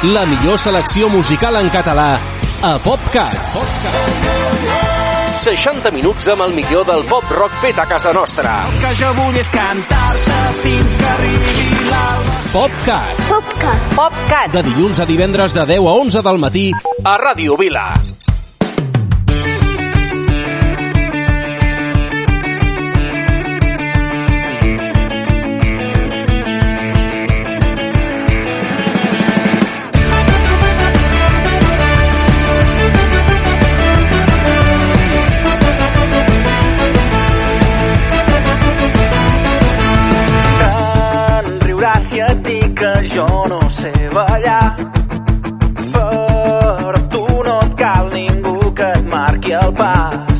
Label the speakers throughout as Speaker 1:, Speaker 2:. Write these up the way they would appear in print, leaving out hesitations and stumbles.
Speaker 1: La millor selecció musical en català a PopCat. 60 minuts amb el millor del pop rock fet a casa nostra.
Speaker 2: El que jo vull és cantar-te fins que arribi l'alba.
Speaker 1: PopCat.
Speaker 3: PopCat. PopCat.
Speaker 1: De dilluns a divendres de 10 a 11 del matí a Ràdio Vila.
Speaker 2: Jo no sé ballar, però tu no et cal ningú que et marqui el pas.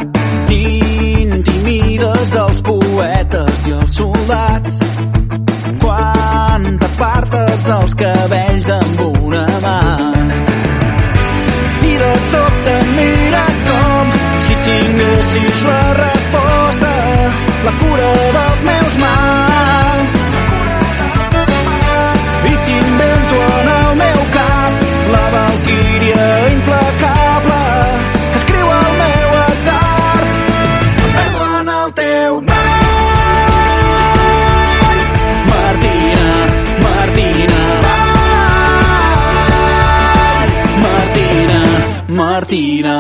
Speaker 2: T'intimides els poetes i els soldats quan t'apartes els cabells amb una mà. I de sobte mires com si tinguessis la resposta, la cura dels meus mals. I t'invento en el meu cap la valquíria implacable que escriu el meu atzar. Em perdo en el teu ball, Martina, Martina, ball, Martina, Martina.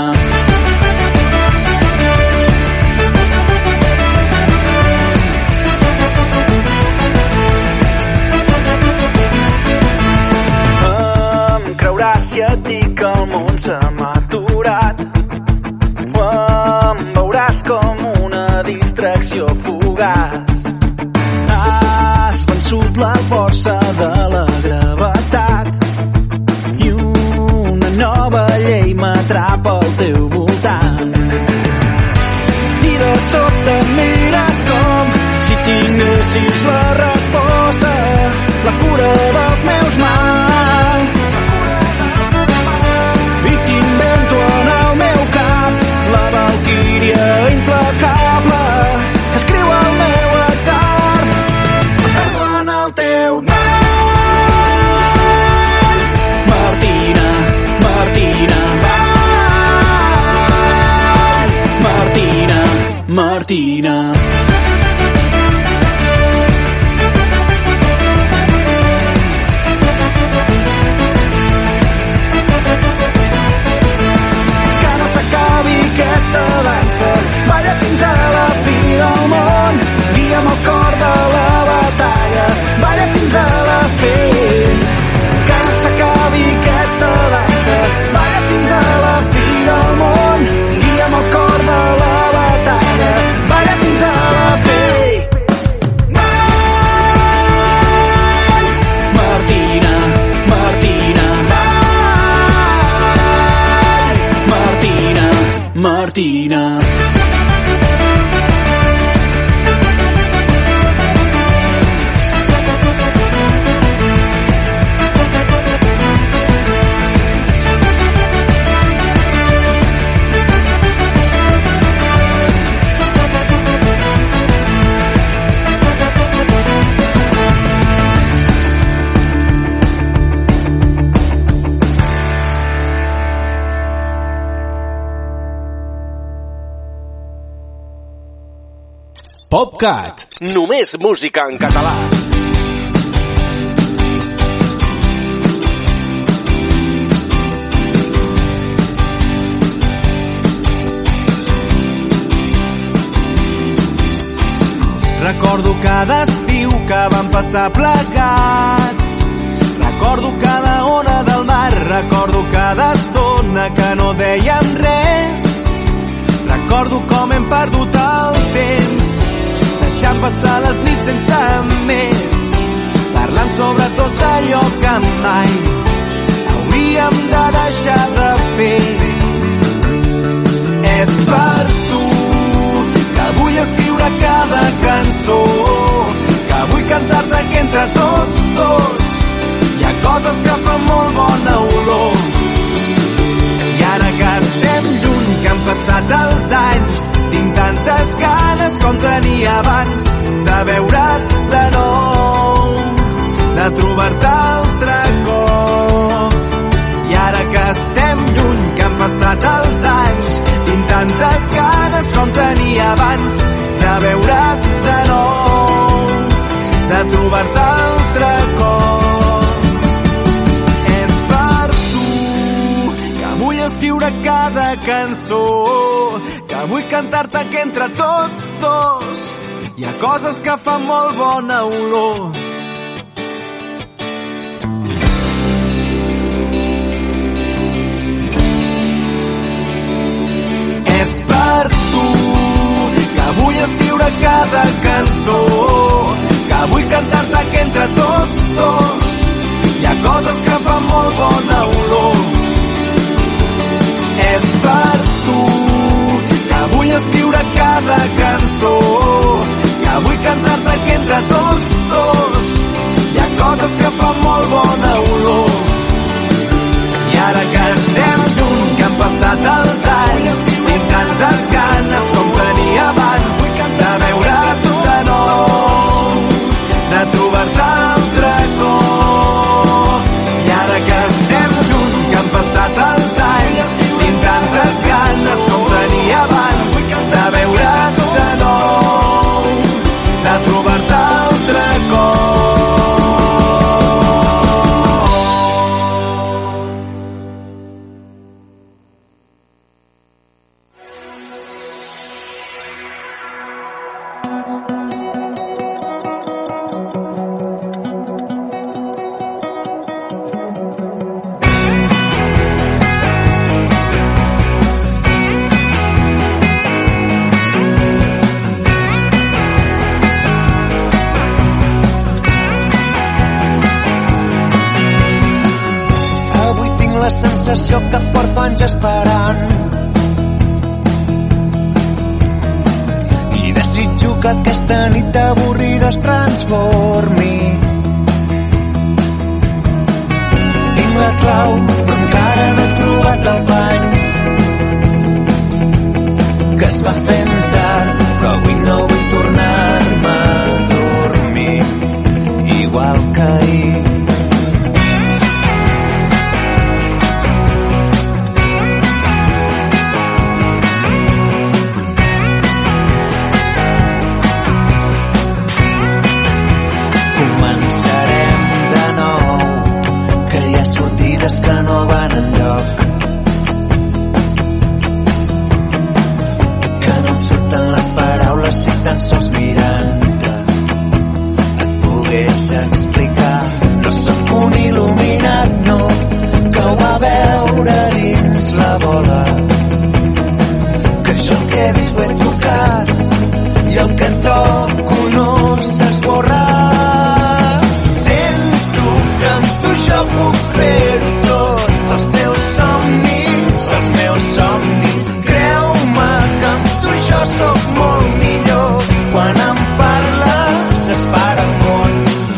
Speaker 2: Si et dic que el món se m'ha aturat, o em veuràs com una distracció fugaç. Has vençut la força de la gravetat i una nova llei m'atrapa al teu voltant. I de sobte mires com si tinguessis la resposta, la cura dels meus mals. I t'invento en el meu cap la valquíria implacable que escriu el meu atzar. Em perdo en el teu ball, Martina, Martina, ball, Martina, Martina. Aquesta dansa balla fins a la fi del món, guia'm el cor de la batalla, balla fins a la fi. Que no s'acabi aquesta dansa, balla fins a la fi del món, guia'm el cor de la batalla, balla fins a la fi. Martina, Martina, Martina, Martina.
Speaker 1: PopCat. Només música en català.
Speaker 2: Recordo cada estiu que vam passar plegats. Recordo cada ona del mar. Recordo cada estona que no dèiem res. Recordo com hem perdut el temps, deixant passar les nits sense més, parlant sobre tot allò que mai hauríem de deixar de fer. És per tu que vull escriure cada cançó, que vull cantar-te que entre tots dos hi ha coses que fan molt bona olor. I ara que estem lluny, que han passat els anys, tinc tantes ganes com tenia abans de veure't de nou, de trobar-te altre cop.
Speaker 3: escriure cada cançó, que vull cantar-te que entre tots dos hi ha coses que fan molt bona olor. És per tu que vull escriure cada cançó, que vull cantar-te que entre tots dos hi ha coses que fan molt bona olor. És per tu que vull escriure cada cançó, que vull cantar-te que entre tots dos hi ha coses que fan molt bona olor. I ara que estem junts, que han passat els anys, tinc tantes ganes com tenia abans de veure't de nou, de trobar-te altre cop. I ara que estem junts, que han passat els anys, tinc tantes ganes com tenia abans de veure't de nou, de trobar-te altre cop. Que porto anys esperant i desitjo que aquesta nit avorrida es transformi. Tinc la clau però encara no he trobat el bany que es va fent tard, però avui no vull tornar-me a dormir igual que ahir. Que no van enlloc, que no em surten les paraules si tan sols mirant-te et pogués explicar. No sóc un il·luminat, no, que ho va veure dins la bola, que jo el que he vist ho he tocat i el que toco no s'esborra. Sento que amb tu jo puc fer-ho tot, els teus somnis, creu-me que amb tu jo sóc molt millor. Quan em parles es para el món.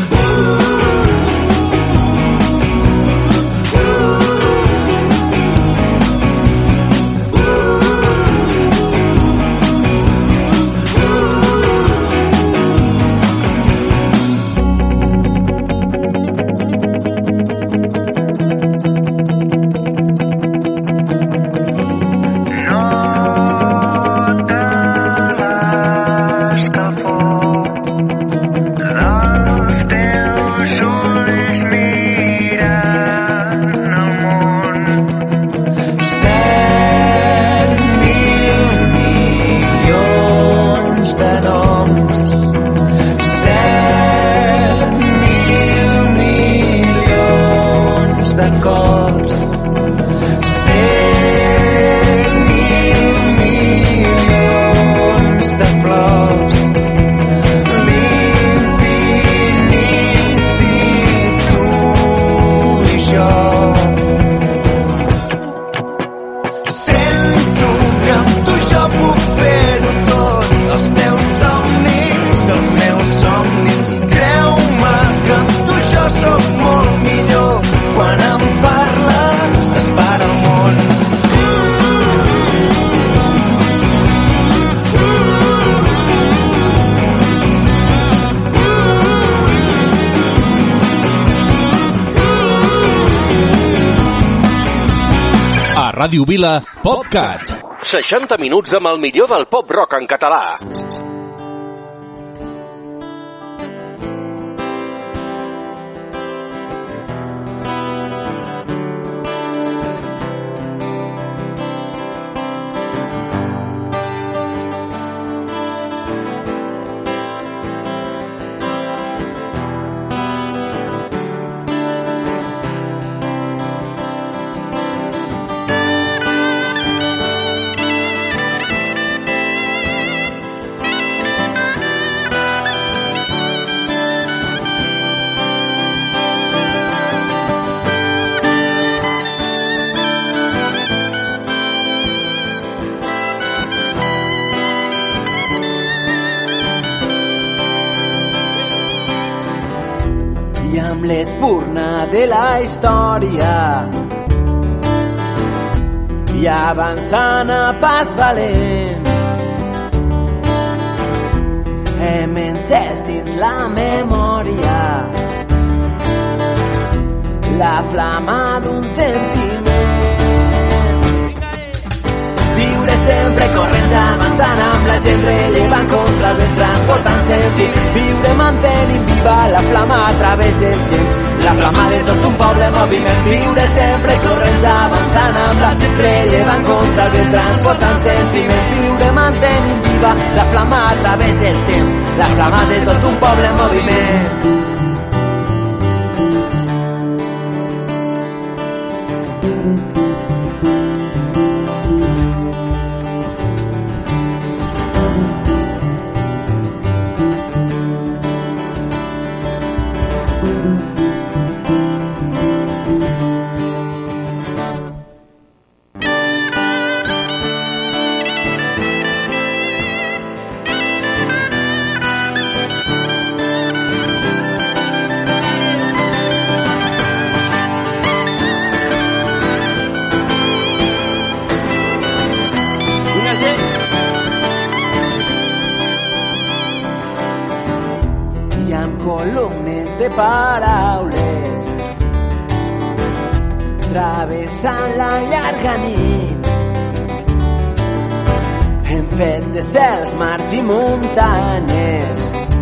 Speaker 1: Ràdio Vila PopCat. 60 minuts amb el millor del pop-rock en català.
Speaker 4: l'espurna de la història i avançant a pas valent hem encès dins la memòria la flama d'un sentiment. Viure sempre corrents avançant amb la gent rellevant contra el vent transportant sentit. Viure mantenint viva la flama a través del temps, la flama de tot un poble en moviment. Viure sempre corrents avançant amb la gent rellevant contra el vent transportant sentiment. Viure mantenint viva la flama a través del temps, la flama de tot un poble en moviment. Columnes de paraules travessant la llarga nit hem fet de cels, mars i muntanyes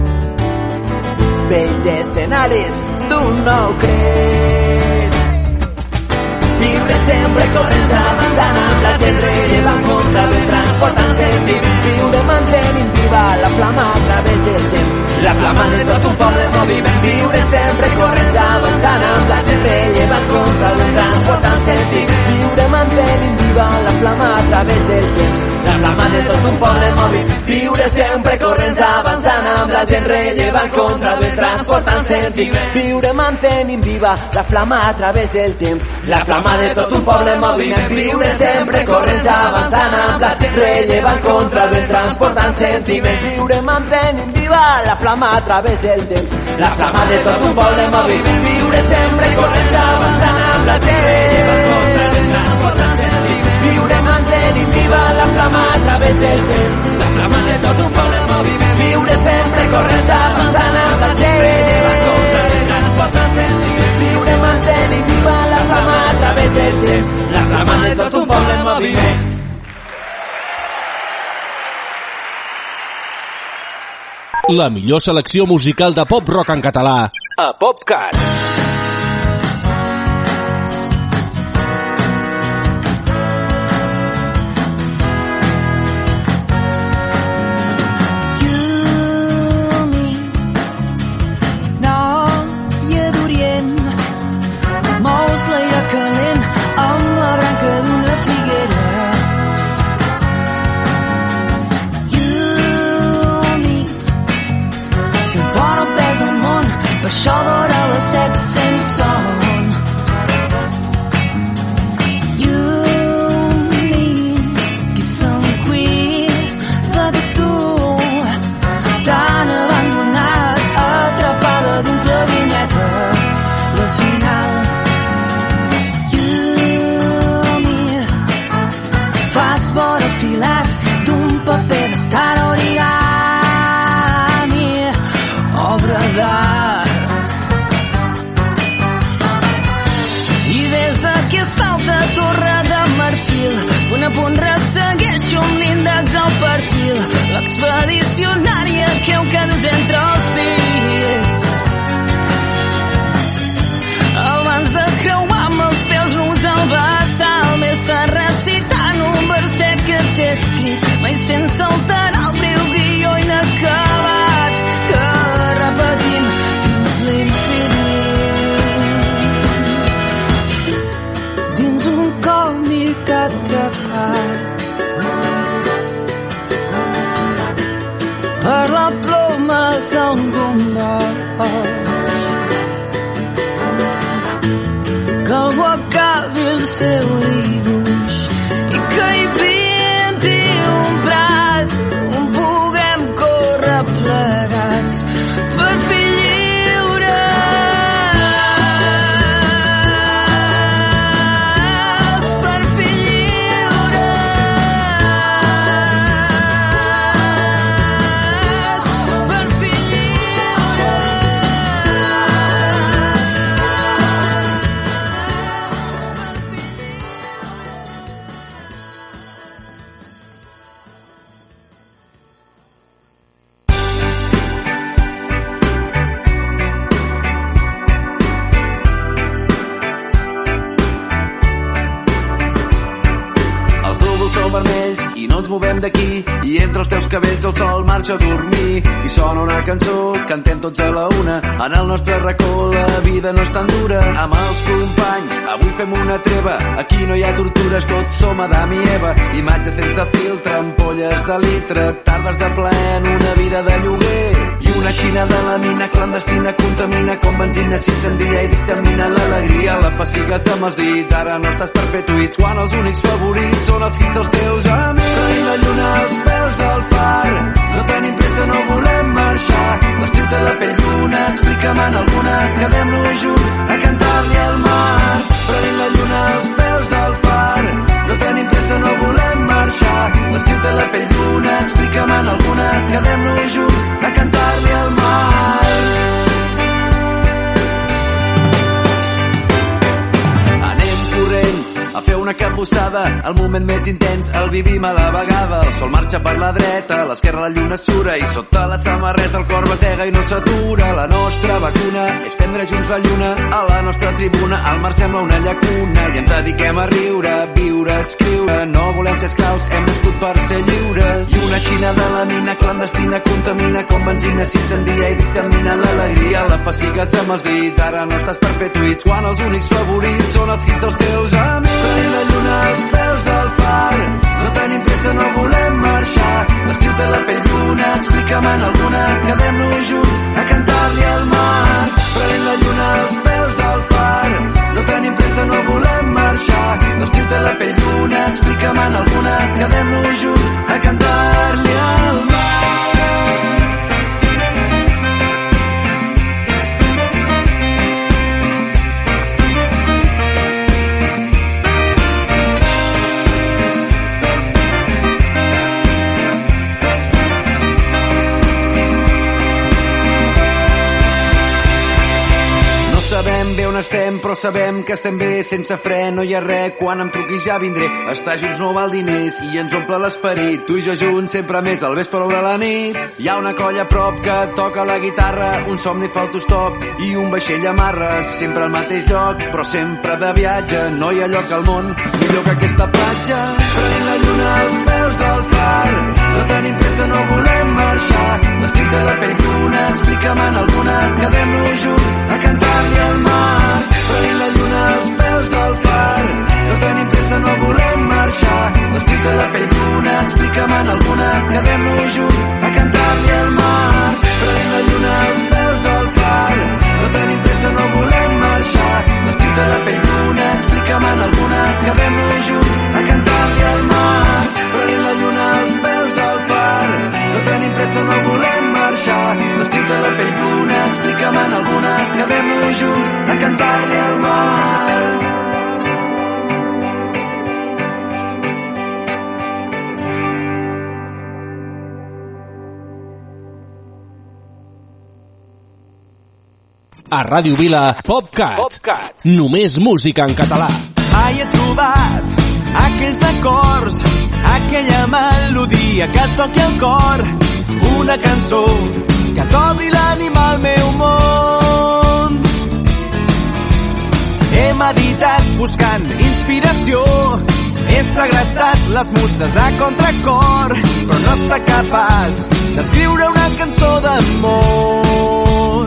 Speaker 4: vells escenaris d'un nou cret. Viure sempre corrents avançant amb la gent rellevant contra el transportant sentit. Viure mantenint viva la flama a través del temps, la flama de tot un poble en moviment. Viure sempre corrents avançant amb la gent rellevant contra el transportant sentit. Viure mantenint viva la flama a través del temps, la flama de tot un poble en moviment. Viure sempre corrents avançant amb la gent rellevant contra el transportant sentit. Viure mantenint viva la flama a través del temps, la flama de tot un poble en moviment. Viure sempre corrents avançant amb la gent rellevant contra el transportant sentiment. Viure mantenint viva la flama a través del temps, la flama de tot un poble en moviment. Viure sempre corrents avançant amb la gent rellevant contra el transportant sentiment. Viure mantenint viva la flama a través del temps, la flama de tot un poble en moviment. Viure sempre corrents avançant amb la gent rellevant contra el transportant sentiment. Viure mantenint viva la flama a través del temps, la flama de tot un poble en moviment.
Speaker 1: La millor selecció musical de pop-rock en català a PopCat.
Speaker 5: Això d'hora a les 7 sense son. Llumi, qui se'n cuida de tu, tan abandonat, atrapada dins la vinyeta, la final. Llumi, fas vora filat d'un paper bastant origami, obra d'art. Torre de marfil, punt a punt ressegueixo amb l'índex al perfil, l'expedicionària que heu cadus entre els dits. Abans de creuar amb els peus nus al vessal, m'estàs recitant un verset que t'he escrit, mai sense alterar el breu guió inacabat que repetim fins l'infinit. Dins un còmic atrapats per la ploma d'un bombot, que algú acabi el seu dibuix i que hi pinti un prat on puguem córrer plegats per fer lliure.
Speaker 3: vermells i no ens movem d'aquí, i entre els teus cabells el sol marxa a dormir i sona una cançó, cantem tots a la una en el nostre racó. La vida no és tan dura. Amb els companys avui fem una treva, aquí no hi ha tortures, tots som Adam i Eva. Imatges sense filtre, ampolles de litre, tardes de plaer en una vida de lloguer. I una xina de la mina clandestina contamina com benzina, s'incendia i dictamina l'alegria. La pessigues amb els dits, ara no estàs per fer tuits quan els únics favorits són els hits dels teus amics. Tenim la lluna als peus del far, no tenim pressa, no volem marxar. L'estiu té la pell d'una, explica'm en alguna, quedem-nos junts a cantar-li al mar. Tenim la lluna als peus del far, no tenim pressa, no volem marxar. L'estiu té la pell d'una, explica'm en alguna, quedem-nos junts a cantar-li al mar. Anem corrents a fer una cabussada, el moment més intens el vivim a la vegada. El sol marxa per la dreta, a l'esquerra la lluna sura i sota la samarreta el cor batega i no s'atura. La nostra vacuna és prendre junts la lluna, a la nostra tribuna el mar sembla una llacuna i ens dediquem a riure, a viure, a escriure. No volem ser esclaus, hem nascut per ser lliures. I una xina de la mina clandestina contamina com benzina, s'incendia i dictamina l'alegria. La pessigues amb els dits, ara no estàs per fer tuits quan els únics favorits són els hits dels teus amics. Tenim la lluna als peus del far, no tenim pressa, no volem marxar. L'estiu té la pell d'una, explica'm en alguna, quedem-nos junts a cantar-li al mar. Tenim la lluna als peus del far, no tenim pressa, no volem marxar. L'estiu té la pell d'una, explica'm en alguna, quedem-nos junts a cantar-li al mar. Sabem bé on estem, però sabem que estem bé sense fre, no hi ha res, quan em truquis ja vindré. Estar junts no val diners i ens omple l'esperit, tu i jo junts sempre més al vespre o a la nit. Hi ha una colla a prop que toca la guitarra, un somni fa autostop i un vaixell amarra, sempre al mateix lloc, però sempre de viatge. No hi ha lloc al món millor que aquesta platja. Tenim la lluna als peus del far, no tenim pressa, no volem marxar. L'estiu té la pell d'una, explica'm en alguna, quedem-nos junts a cantar-li al mar. Tenim la lluna als peus del far, no tenim pressa, no volem marxar. L'estiu té la pell d'una, explica'm en alguna, quedem-nos junts a cantar-li al mar. Tenim la lluna als peus del far, no tenim pressa, no volem marxar. L'estiu té la pell d'una, explica'm en alguna, quedem-nos junts a cantar-li al mar. Tenim la lluna als peus del far, no tenim pressa, no volem marxar. L'estiu té la pell d'una, explica'm en alguna, quedem-nos junts a cantar-li al mar.
Speaker 1: A Ràdio Vila, PopCat. Només música en català.
Speaker 4: Mai he trobat aquells acords, aquella melodia que et toqui el cor, una cançó que t'obri l'ànima al meu món. He meditat buscant inspiració, he segrestat les muses a contracor, però no està capaç d'escriure una cançó d'amor.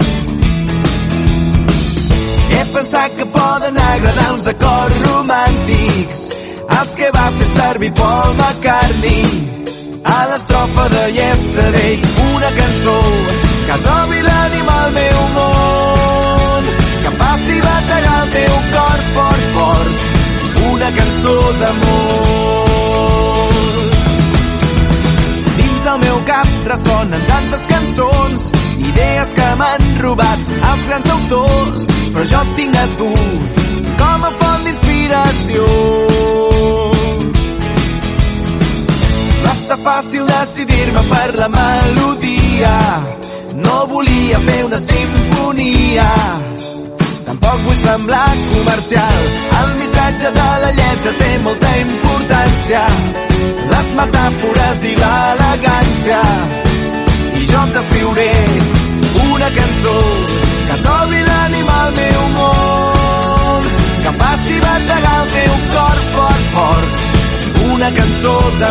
Speaker 4: He pensat que poden agradar uns acords romàntics, els que va fer servir Paul McCartney a l'estrofa de Yesterday. Una cançó que trobi l'ànima al meu món, que em faci bategar el teu cor fort, fort. Una cançó d'amor. Dins del meu cap ressonen tantes cançons, idees que m'han robat els grans autors, però jo et tinc a tu com a font d'inspiració. Va estar fàcil decidir-me per la melodia, no volia fer una simfonia, tampoc vull semblar comercial, el missatge de la lletra té molta importància, les metàfores i l'elegància, i jo t'escriuré una cançó que t'obri l'ànima al meu món, que faci bategar el teu cor fort, fort. Una
Speaker 3: una cançó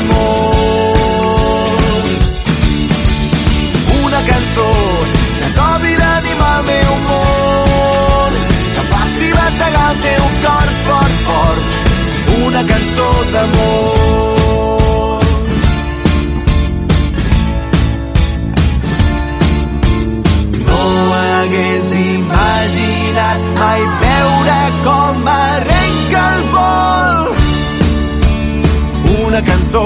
Speaker 3: d'amor. Una cançó que tobi d'animar el meu món, que faci bategar el teu cor fort, fort. Una cançó d'amor. No hagués imaginat mai veure com arrenca el vol. Una cançó,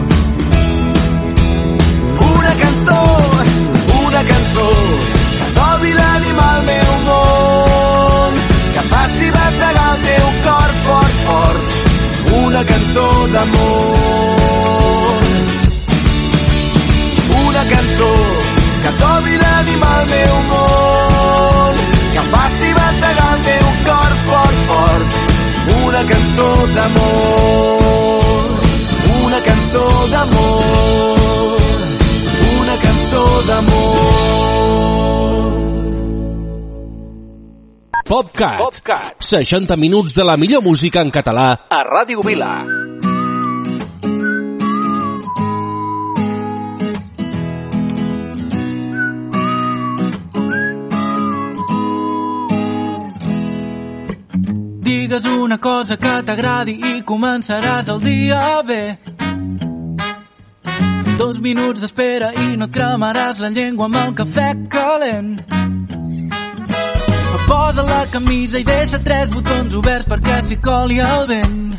Speaker 3: una cançó, una cançó que tobi l'ànima al meu món, que faci bategar el teu cor fort, fort. Una cançó d'amor. Una cançó que tobi l'ànima al meu món, que faci bategar el teu cor fort, fort. Una cançó d'amor. Una cançó d'amor. Una cançó d'amor.
Speaker 1: PopCat. 60 minuts de la millor música en català a Ràdio Vila.
Speaker 6: Digues una cosa que t'agradi i començaràs el dia bé. 2 minuts d'espera i no et cremaràs la llengua amb el cafè calent. Posa la camisa i deixa 3 botons oberts perquè s'hi coli el vent.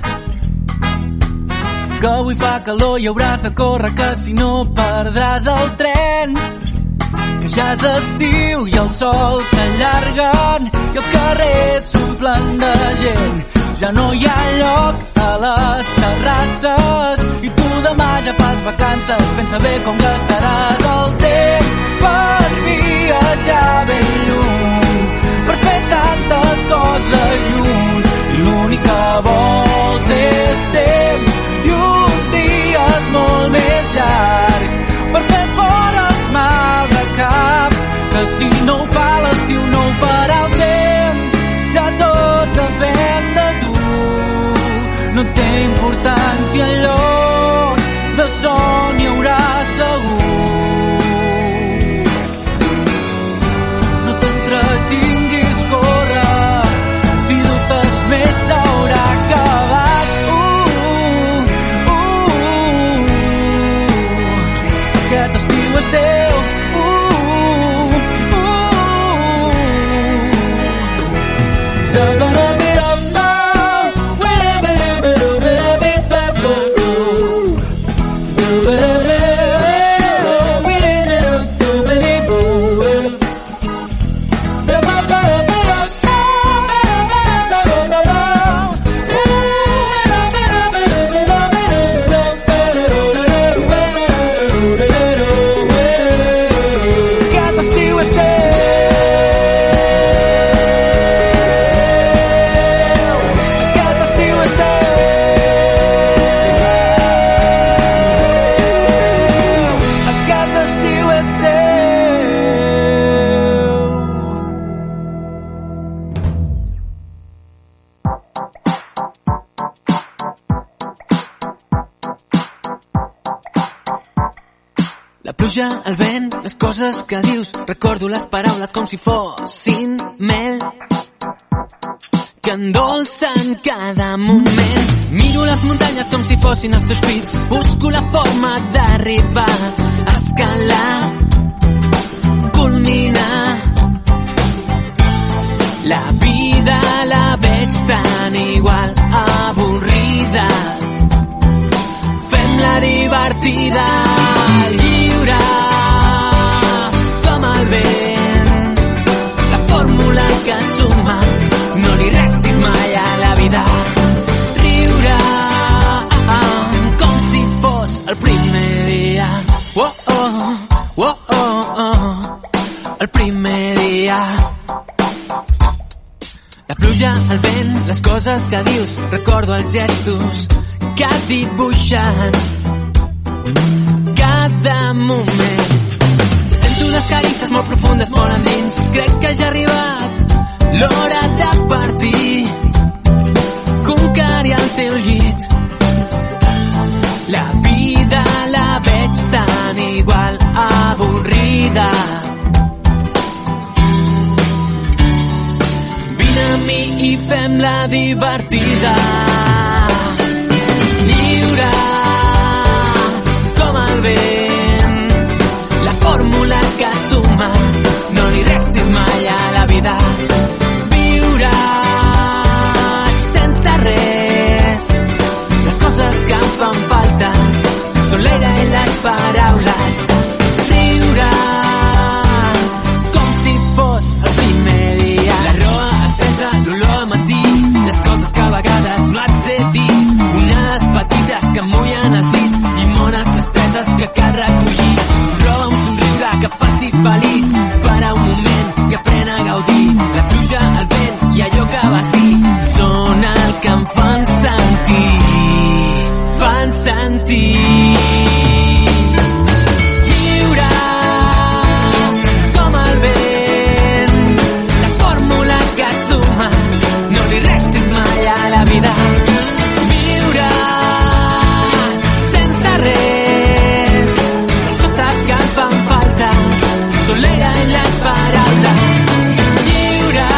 Speaker 6: Que avui fa calor i hauràs de córrer, que si no perdràs el tren. Que ja és estiu i el sol s'allarguen i els carrers s'omplen de gent. Ja no hi ha lloc a les terrasses i tu demà ja fas vacances. Pensa bé com gastaràs el temps per viatjar ben lluny, per fer tantes coses junts. I l'únic que vols és temps i uns dies molt més llargs per fer fora el mal de cap, que si no ho fa l'estiu no ho farà el temps. Ja tot depèn de tu, no té importància el lloc, de son hi haurà segur. No t'entretinguis, corre, si dubtes més s'haurà acabat. Aquest estiu és teu. El vent, les coses que dius, recordo les paraules com si fossin mel que endolcen cada moment. Miro les muntanyes com si fossin els teus pits, busco la forma d'arribar, escalar, culminar. La vida la veig tan igual, avorrida. Fem-la divertida, lliure com el vent. La fórmula que suma, no li restis mai a la vida. Riure com si fos el primer dia. Oh, oh, oh, oh, oh. El primer dia. La pluja, el vent, les coses que dius, recordo els gestos que dibuixen cada moment. Sento unes carisses molt profundes, molt endins. Crec que ja ha arribat l'hora de partir, conquerir el teu llit. sembla divertida. Lliure com el vent, la fórmula que suma, no li restis mai a la vida. Viure sense res, les coses que em fan falta són l'aire i les paraules. Riure com si fos el primer dia. La roba espessa, l'olor al matí, les coses que a vegades no et sé dir. Unes petites que mullen els dits, llimones estreses que cal recollir. Prova un somriure que faci feliç, para un moment i aprèn a gaudir. La pluja, el vent i allò que vas dir són el que em fan sentir. Lliure com el vent, la fórmula que suma, no li restis mai a la vida. Viure sense res, les coses que em fan falta són l'aire i les paraules. Lliure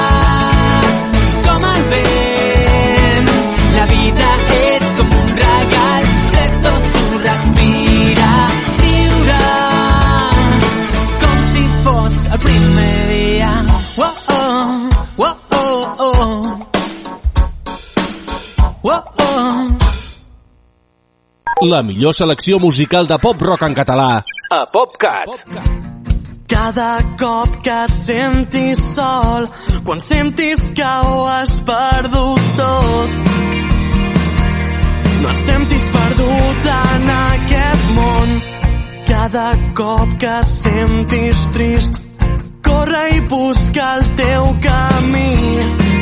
Speaker 6: com el vent, la vida és com un regal, esto s'ho respira. Viure com si fos el primer dia.
Speaker 1: La millor selecció musical de pop-rock en català a PopCat.
Speaker 3: Cada cop que et sentis sol, quan sentis que ho has perdut tot, no et sentis perdut en aquest món. Cada cop que et sentis trist, corre i busca el teu camí.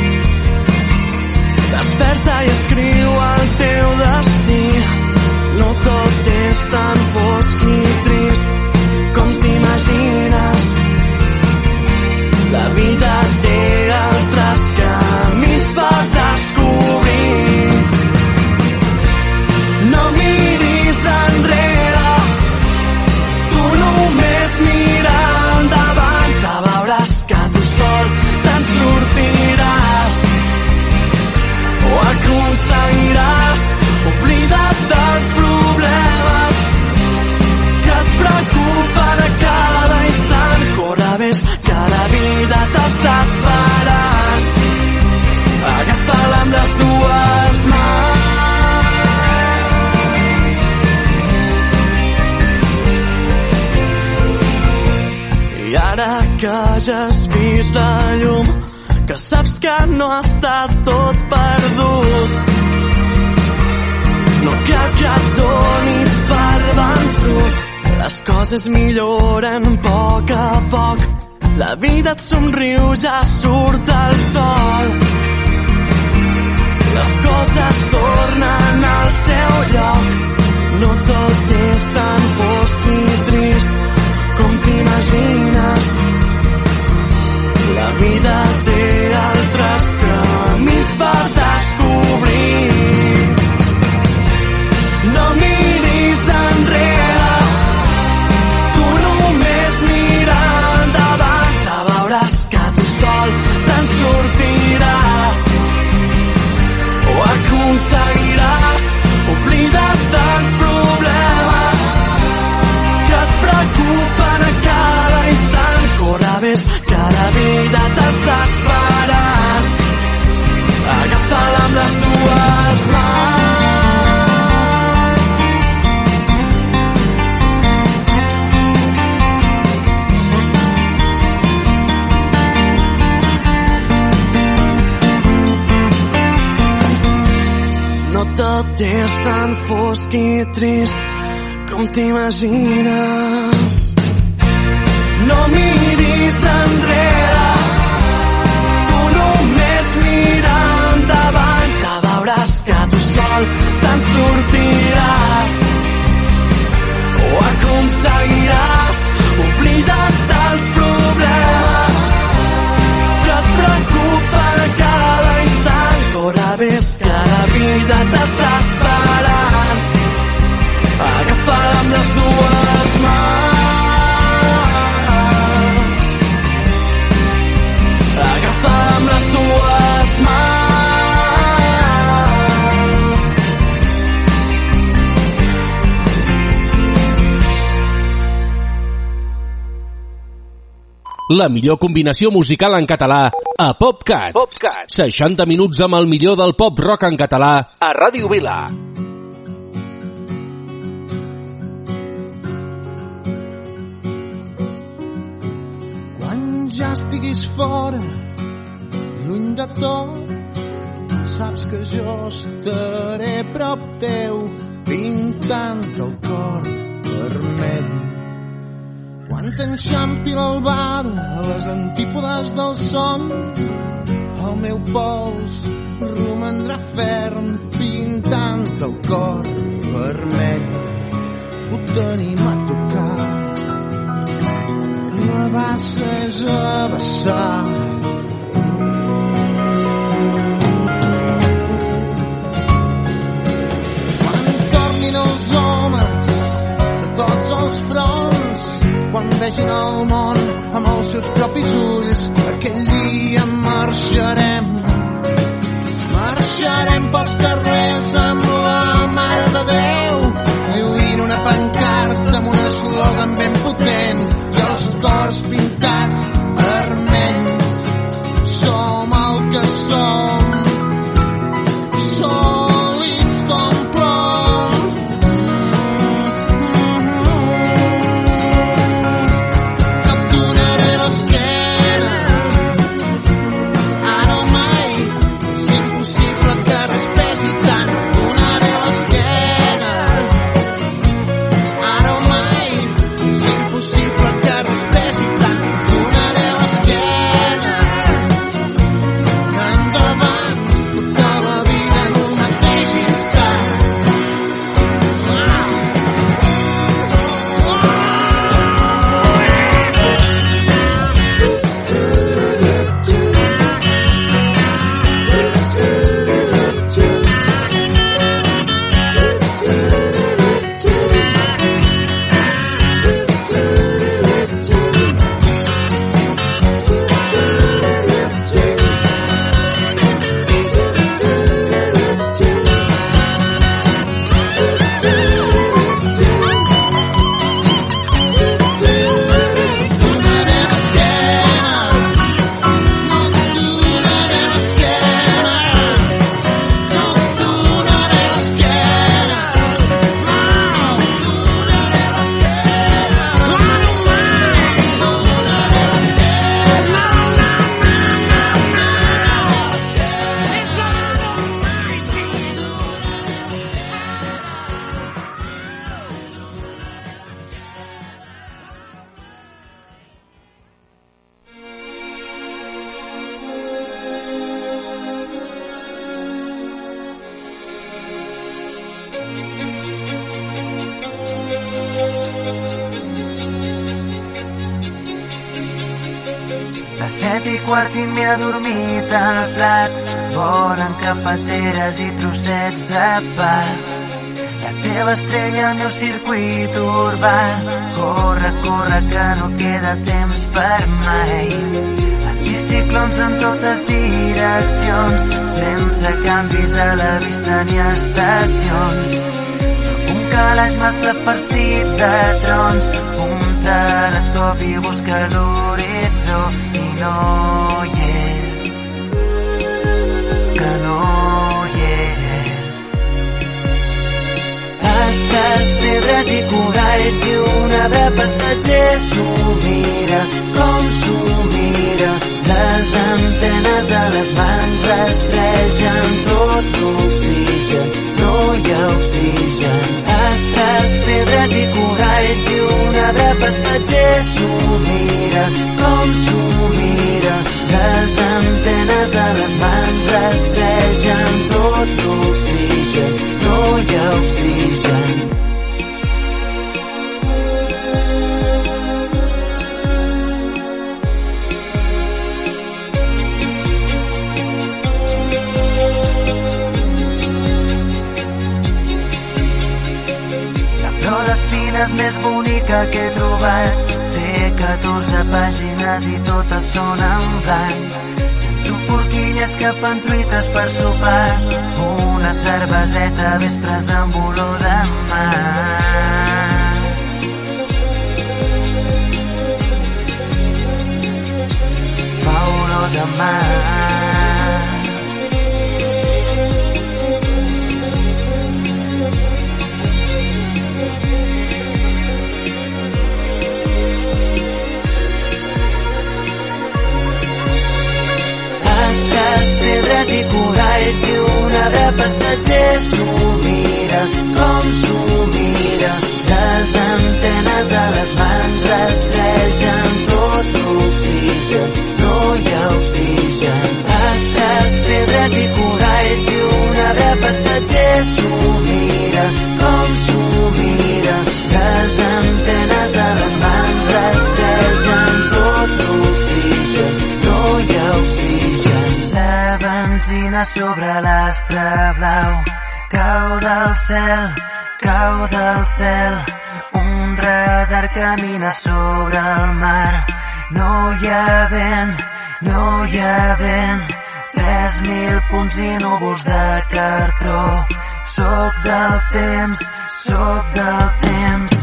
Speaker 3: Desperta i escriu el teu destí. No tot és tan fosc i trist com t'imagines. La vida té altres camins per descobrir. No miris enrere, tu només mira endavant. Ja veuràs que tu sol te'n sortiràs o aconseguiràs oblida't dels problemes que et preocupen a cada instant. Corre, ves que la vida t'està esperant. Agafa-la amb les dues mans. I ara que ja has vist la llum, que saps que no ha estat tot perdut, no cal que et donis per vençut. Les coses milloren a poc. La vida et somriu, ja surt el sol. Les coses tornen al seu lloc. No tot és tan fosc i trist com t'imagines. La vida té altres camins per descobrir. No miris enrere, tu només mira endavant. Ja veuràs que tu sol te'n sortiràs o aconseguiràs oblida't dels problemes que et preocupen a cada instant. Corre, ves que la vida t'està esperant. Agafa-la amb les dues mans. Tot és tan fosc i trist com t'imagines. No miris enrere, tu només mira endavant. Ja veuràs que tu sol te'n sortiràs o aconseguiràs oblida't dels problemes que et preocupen a cada instant. Corre, ves que la vida t'està esperant. Agafa-la amb les dues mans. Agafa-la amb les dues mans.
Speaker 1: la millor combinació musical en català a PopCat. 60 minuts amb el millor del pop rock en català a Ràdio Vila.
Speaker 7: Quan ja estiguis fora, lluny de tot, saps que jo estaré prop teu, pintant el cor vermell. Quan t'enxampi l'albada a les antípodes del son, el meu pols romandrà ferm, pintant el cor vermell. Ho tenim a tocar, la bassa és a vessar. Els homes de tots els fronts, quan vegin el món amb els seus propis ulls, aquell dia marxarem pels carrers amb la Mare de Déu, lluint una pancarta amb un eslògan ben potent i els cors pintats vermells. Som el que som, sòlids com plom.
Speaker 4: A 7:15 i m'he adormit al plat, volen cafeteres i trossets de pa. La teva estrella al meu circuit urbà, corre, corre que no queda temps per mai. Anticiclons en totes direccions, sense canvis a la vista ni estacions. Sóc un calaix massa farcit de trons, un telescopi busca l'horitzó i no hi és, que no hi és. Estàs, pedres i coralls i un arbre passatger s'ho mira, com s'ho mira. Les antenes a les mans rastregen tot l'oxigen, no hi ha oxigen. Estàs, pedres i coralls i un arbre passatger s'ho mira, com s'ho mira. Les antenes a les mans rastregen tot l'oxigen, no hi ha oxigen. És més bonica que he trobat, té 14 pàgines i totes són en blanc. Sento forquilles que fan truites per sopar, una cerveseta a vespres amb olor de mar. demà. Pedres i coralls i un arbre passatger s'ho mira, com s'ho mira. Les antenes a les mans rastregen tot l'oxigen, no hi ha oxigen. Astres, pedres i coralls i un arbre passatger s'ho mira, com s'ho mira. Les antenes a les mans rastregen tot l'oxigen, no hi ha oxigen. La benzina sobre l'astre blau cau del cel, cau del cel. Un radar camina sobre el mar. No hi ha vent, no hi ha vent. 3.000 punts i núvols de cartró. Soc del temps, soc del temps.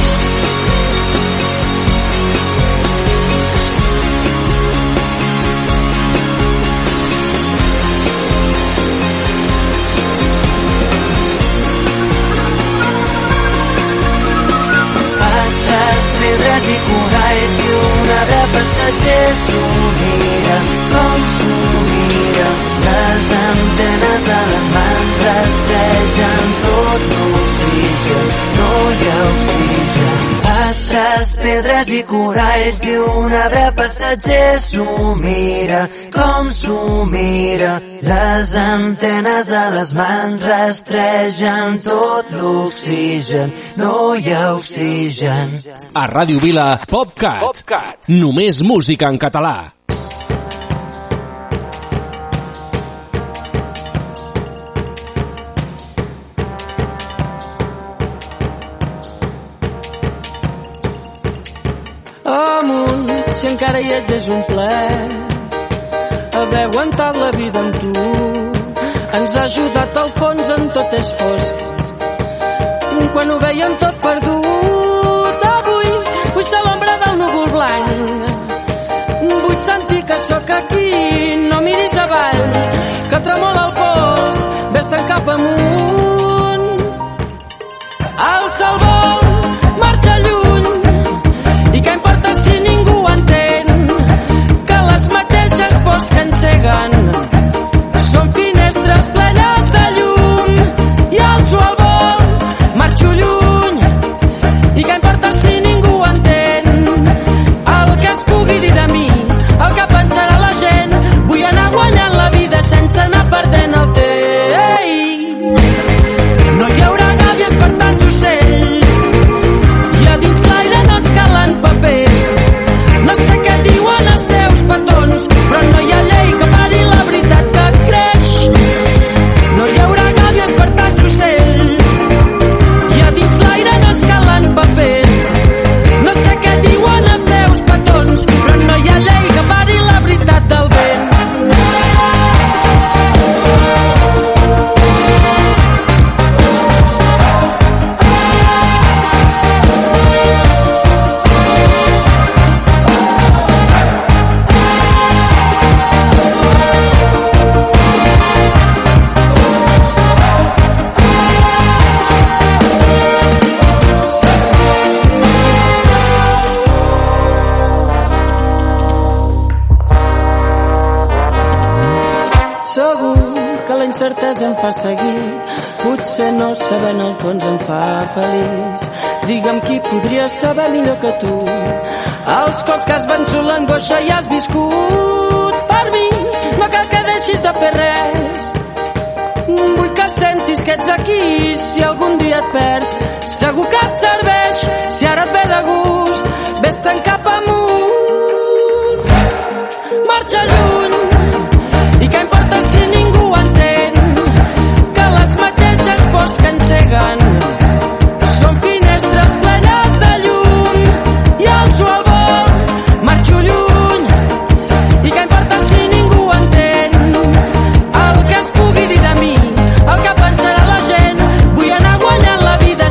Speaker 4: Pedres i coralls i un arbre passatger s'ho mira, com s'ho mira. Les antenes a les mans rastregen tot l'oxigen, no hi ha oxigen. Astres, pedres i coralls i un arbre passatger s'ho mira, com s'ho mira. Les antenes a les mans rastregen tot l'oxigen, no hi ha oxigen.
Speaker 1: A Ràdio Vila, PopCat. Només música en català.
Speaker 8: Amunt, si encara hi ets és un plaer haver aguantat la vida amb tu. Ens ha ajudat al fons en tot és fosc. Quan ho veiem tot perdut, avui vull ser l'ombra del núvol blanc. Vull sentir que sóc aquí, no miris avall, que tremola el pols, vés-te'n cap amunt. El sol vol marxar lluny, i què importa si ningú entén que les mateixes pors que enceguen són finestres plenes de llum. I el sol vol, marxo lluny, i què importa si ningú entén el que es pugui dir de mi, el que pensarà la gent. Vull anar guanyant la vida sense anar perdent el temps. No hi haurà gàbies per tants ocells, i a dins l'aire no ens calen papers. No sé què diuen els teus petons, però no hi ha llei que pari la veritat que creix. No hi haurà gàbies per tants ocells, i a dins l'aire no ens calen papers. No sé què diuen els teus petons, però no hi ha llei que pari la veritat del vent. Segur que la incertesa em fa seguir, potser no sabent el fons em fa feliç. Digue'm qui podria saber millor que tu els cops que has vençut l'angoixa i has viscut. Per mi no cal que deixis de fer res, vull que sentis que ets aquí. Si algun dia et perds, segur que et serveix. Si ara et ve de gust, vés-te'n cap amunt. Marxa lluny, i què importa si ningú entén que les mateixes pors que enceguen són finestres plenes de llum. I el sol vol, marxo lluny, i què importa si ningú entén el que es pugui dir de mi, el que pensarà la gent. Vull anar guanyant la vida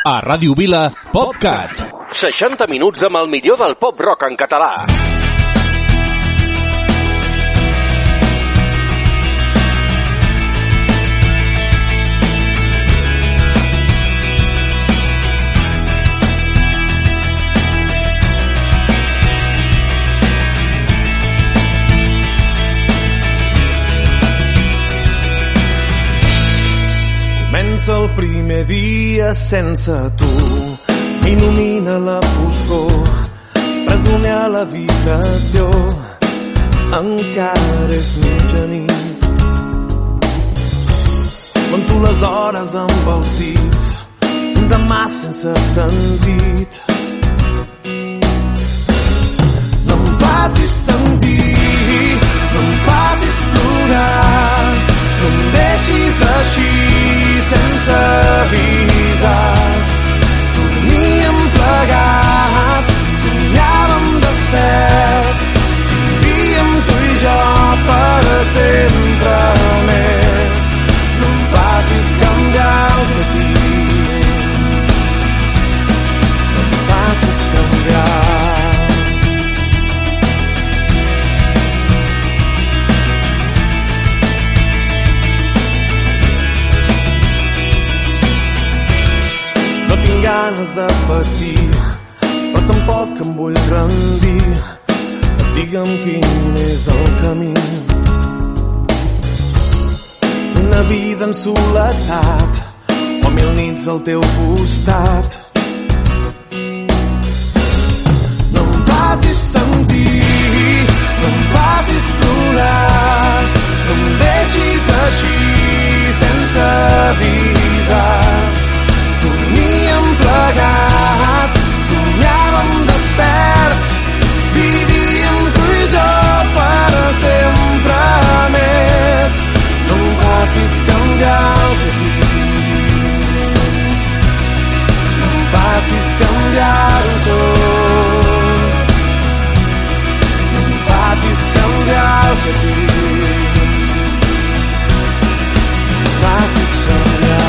Speaker 1: A Ràdio Vila, PopCat. 60 minuts amb el millor del pop rock en català.
Speaker 3: Comença el primer dia sense tu, il·lumina la foscor, presoner a l'habitació, encara és mitja nit. Conto les hores amb els dits, demà sense sentit. No em facis sentir, no em facis plorar, no em deixis així sense avisar. Dormíem plegats, somiàvem desperts, vivíem tu i jo per sempre més. No em facis canviar el que dic, no em facis canviar. Ganes de patir, però tampoc em vull rendir. Digue'm quin és el camí. Una vida en soledat o 1000 nits al teu costat. No em facis sentir, no em facis plorar, no em deixis així sense avisar. Dormíem plegats, somiàvem desperts, vivíem tu i jo per sempre més. No em facis canviar el que dic, no em facis canviar-ho tot, no em facis canviar el que dic, no em facis canviar.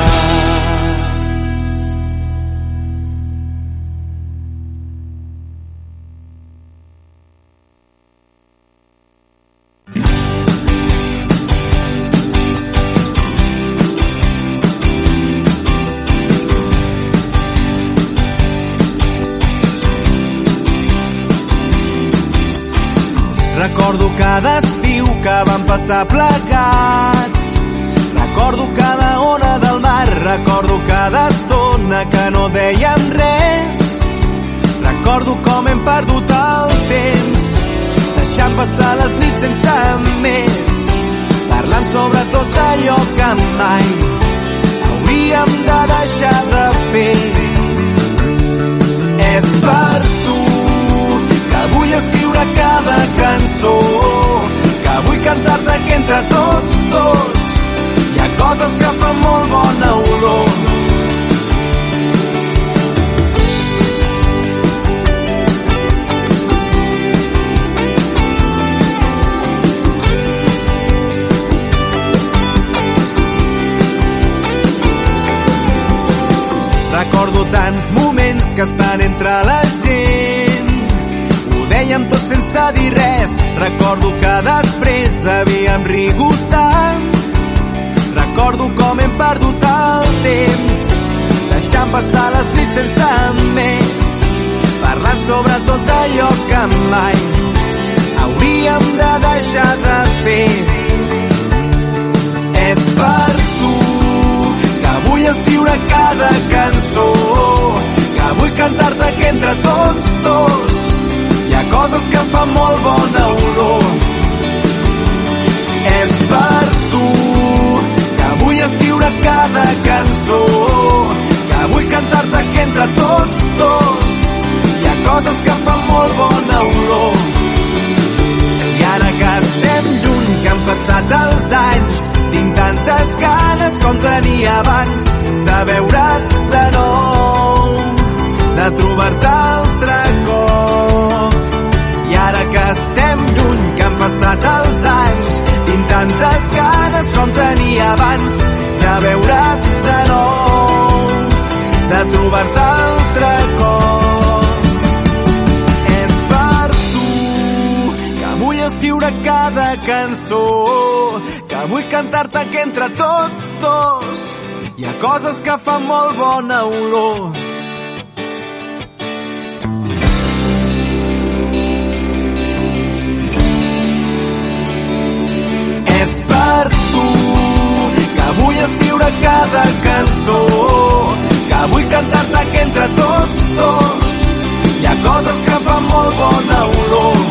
Speaker 9: Recordo cada estiu que vam passar plegats. Recordo cada ona del mar. Recordo cada estona que no dèiem res. Recordo com hem perdut el temps, deixant passar les nits sense més, parlant sobre tot allò que mai hauríem de deixar de fer. És per tu que vull escriure cada cançó, que vull cantar-te que entre tots dos hi ha coses que fan molt bona olor. Recordo tants moments que estan entre la gent, ho dèiem tot sense dir res. Recordo que després havíem rigut tant. Recordo com hem perdut el temps, deixant passar les nits sense més, parlant sobre tot allò que mai hauríem de deixar de fer. És per tu que vull escriure cada cançó, que vull cantar-te que entre tots dos hi ha coses que fan molt bona olor. És per tu que vull escriure cada cançó, que vull cantar-te que entre tots dos hi ha coses que fan molt bona olor. I ara que estem lluny, que han passat els anys, tinc tantes ganes com tenia abans de veure't de nou, de trobar-te altre cop. I ara que estem lluny, que han passat els anys, tinc tantes ganes com tenia abans de veure't de nou, de
Speaker 3: de trobar-te altre cop. És per tu que vull escriure cada cançó, que vull cantar-te que entre tots dos hi ha coses que fan molt bona olor. És per tu que vull escriure cada cançó, que vull cantar-te que entre tots dos hi ha coses que fan molt bona olor.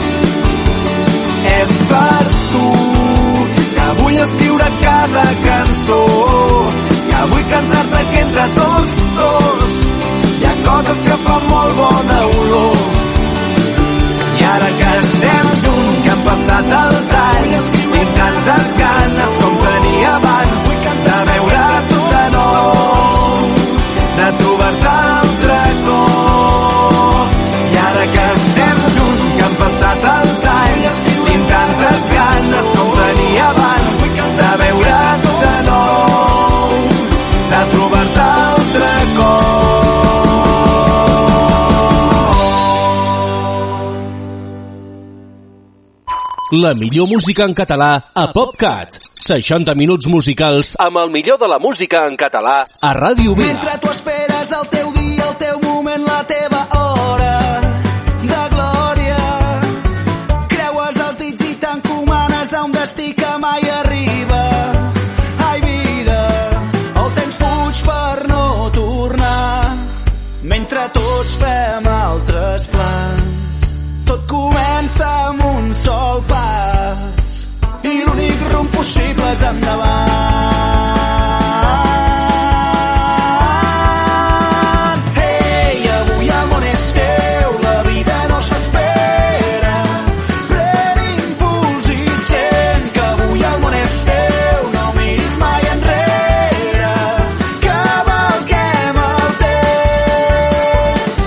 Speaker 3: És per tu que vull escriure cada cançó, que vull cantar-te que entre tots dos hi ha coses que fan molt bona olor. I ara que estem junts, que han passat els anys, tinc tantes ganes com tenia abans de veure't de nou, de trobar-te altre cop. I ara que estem junts, que han passat els anys, tinc tantes ganes com tenia abans de veure't de nou, de trobar-te altre cop.
Speaker 1: La millor música en català a PopCat. 60 minuts musicals amb el millor de la música en català a Ràdio Vila.
Speaker 2: Mentre tu esperes el teu dia, el teu moment, la teva hora de glòria, creues els dits i t'encomanes a un destí que mai arriba. Ai, vida, el temps fuig per no tornar, mentre tots fem altres plans. Tot comença amb un sol pas i l'únic rumb possible és endavant. Hey, avui el món és teu, la vida no s'espera. Pren impuls i sent que avui el món és teu, no miris mai enrere, cavalquem el temps.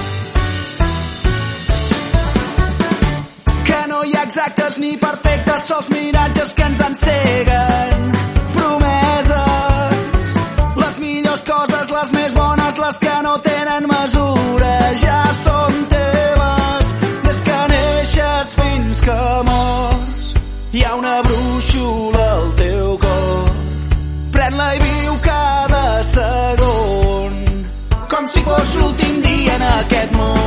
Speaker 2: Que no hi ha exactes ni perfectes, sols miratges que ens enceguen. Promeses, les millors coses, les més bones, les que no tenen mesura, ja són teves des que neixes fins que mors. Hi ha una brúixola al teu cor, pren-la i viu cada segon com si fos l'últim dia en aquest món.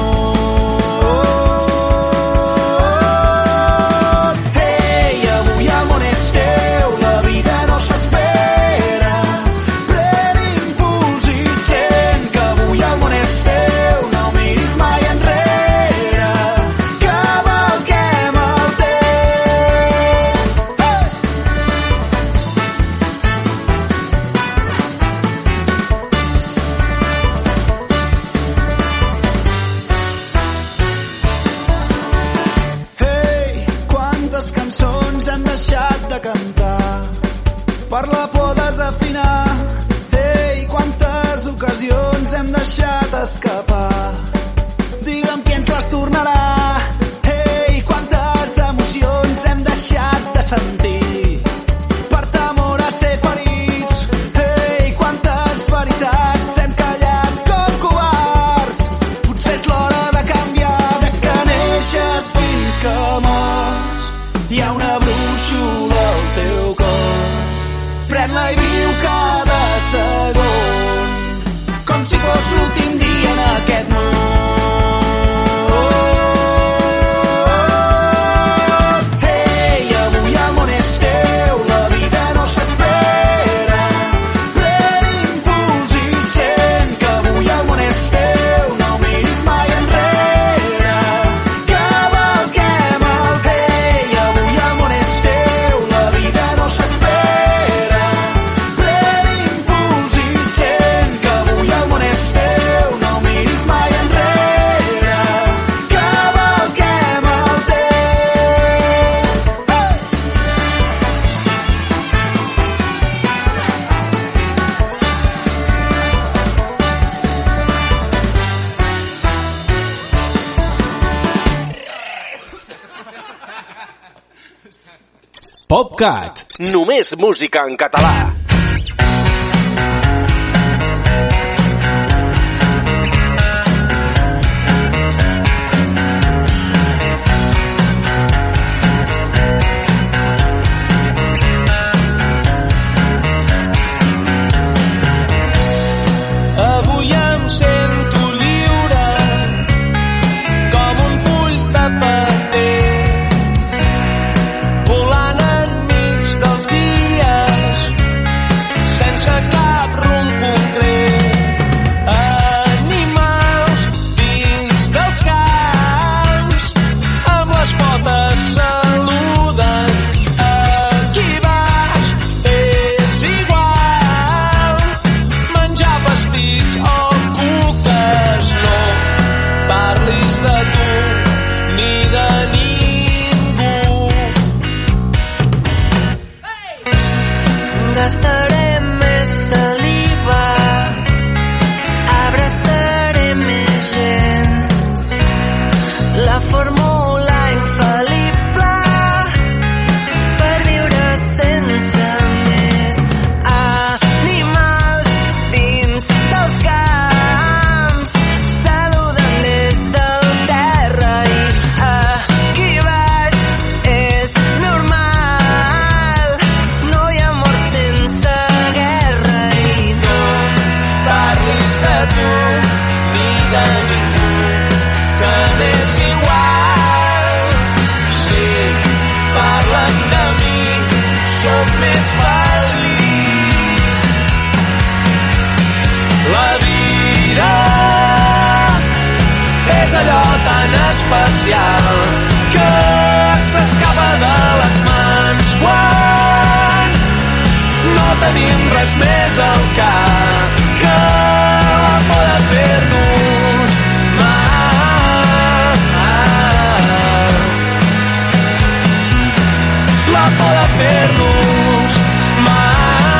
Speaker 2: Per la por desafinar, ei, quantes ocasions hem deixat escapar. Digue'm qui ens les tornarà, ei, quantes emocions hem deixat de sentir per temor a ser ferits, ei, quantes veritats hem callat com covards. Potser és l'hora de canviar, des que neixes fins que mors. Hi ha una brúixola al teu cor, pren-la i viu cada segon com si fos l'últim dia en aquest món. Hey, avui el món és teu, la vida no s'espera. Pren impuls i sent que avui el món és teu, no miris mai enrere, cavalquem el hey, avui el món és teu, la vida no s'espera.
Speaker 1: PopCat. Només música en català.
Speaker 4: gastaré més saliva, abraçaré més gent. La fórmula infal·lible per viure sense més animals dins dels camps saluden des del terra i aquí baix és normal, no hi ha mort sense guerra i no parlis de tu ni de ningú que m'és igual. Si parlen de mi sóc més feliç. La vida és allò tan especial que s'escapa de les mans quan no tenim res més al cap que la por de fer-nos mal. La por de fer-nos mal.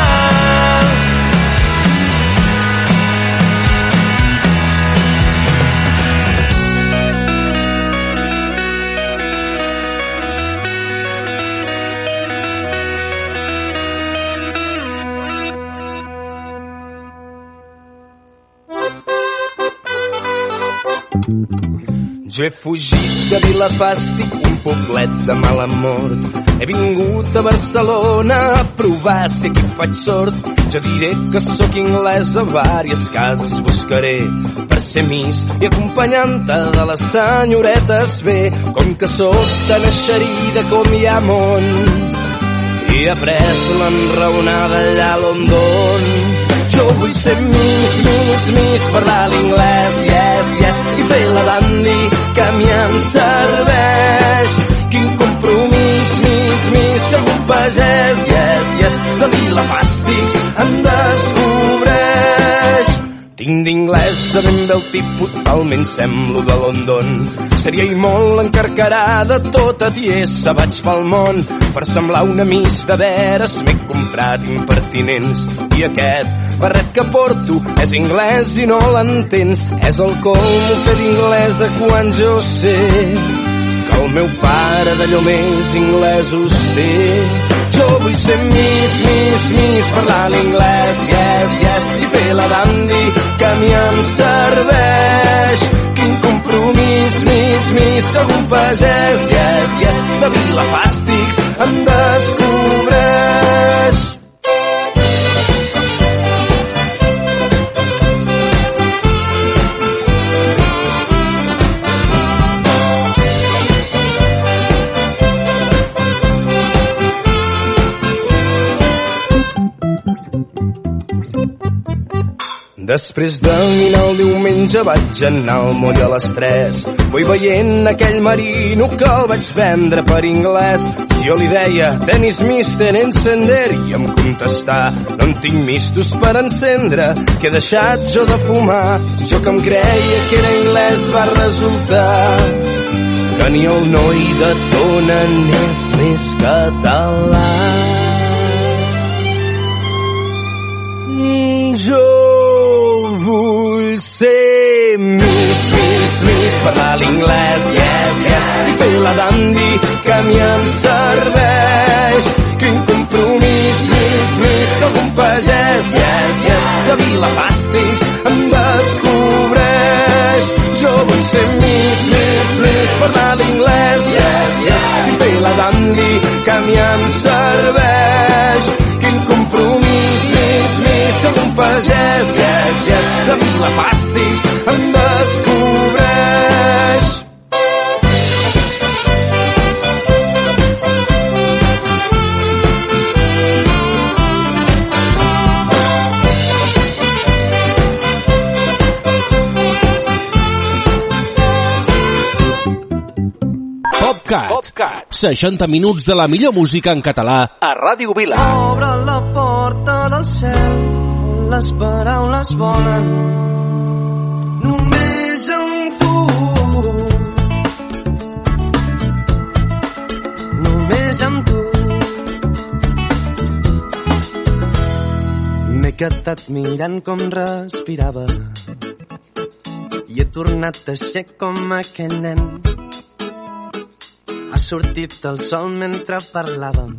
Speaker 3: Jo he fugit de Vilafàstic, un poblet de mala mort. He vingut a Barcelona a provar si aquí faig sort. Jo diré que sóc anglès, a vàries cases buscaré per ser Miss i acompanyant-te de les senyoretes bé. Com que sóc tan eixerida com hi ha món i he après l'enraonada allà a London. Jo vull ser Miss, parlar l'inglès, yes, i fer la dandy que a mi em serveix. Quin compromís, Miss, soc un pagès, yes, de Vilafàstics em descobreix. Tinc d'inglès de ben bé el tipus, talment semblo de London. Seria i molt encarcarada, tota tiesa vaig pel món. Per semblar una Miss de veres m'he comprat impertinents. I aquest barret que porto és anglès i no l'entens. És el colmo fer d'inglesa quan jo sé que el meu pare d'allò més inglesos té. Jo vull ser Miss, parlar l'inglès, yes, i fer la dandy que a mi em serveix. Quin compromís, Miss, soc un pagès, yes, de Vilafàstics em descobreix. Després de dinar el diumenge vaig anar al moll a les 3. Vull veient aquell marino que el vaig vendre per anglès. Jo li deia, tenis mister encender, i em contestà, no en tinc mistos per encendre, que he deixat jo de fumar. Jo que em creia que era anglès va resultar que ni el noi de Tona n'és més català. Jo vull ser Miss, parlar l'inglès, yes, i fer la dandy que a mi em serveix. Quin compromís, Miss, soc un pagès, yes, de Vilafàstics em descobreix. Jo vull ser Miss, parlar l'inglès, yes, i fer la dandy que a mi em serveix. Quin compromís, Miss, soc un pagès, yes, de Vilafàstics em descobreix.
Speaker 1: PopCat. 60 minuts de la millor música en català a Ràdio Vila.
Speaker 4: Obre la porta del cel, les paraules volen només amb tu. Només amb tu.
Speaker 10: quedat mirant com respirava i he tornat a ser com aquell nen. Ha sortit el sol mentre parlàvem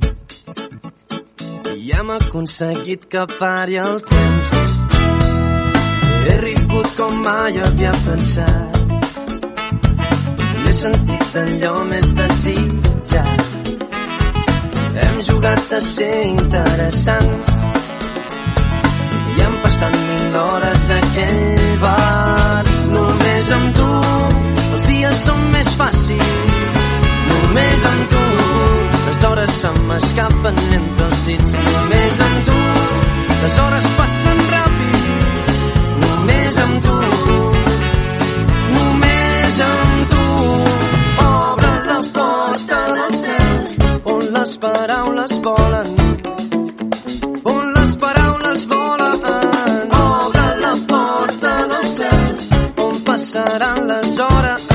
Speaker 10: i hem aconseguit que pari el temps. He rigut com mai havia pensat, m'he sentit allò més desitjat. Hem jugat a ser interessants i han passat 1000 hores a aquell bar. Només amb tu els dies són més fàcils, només amb tu les hores se m'escapen entre els dits. Només amb tu les hores passen ràpid, només amb tu, només amb tu. Obre la porta del cel on les paraules volen, on les paraules volen. Obre la porta del cel on passaran les hores.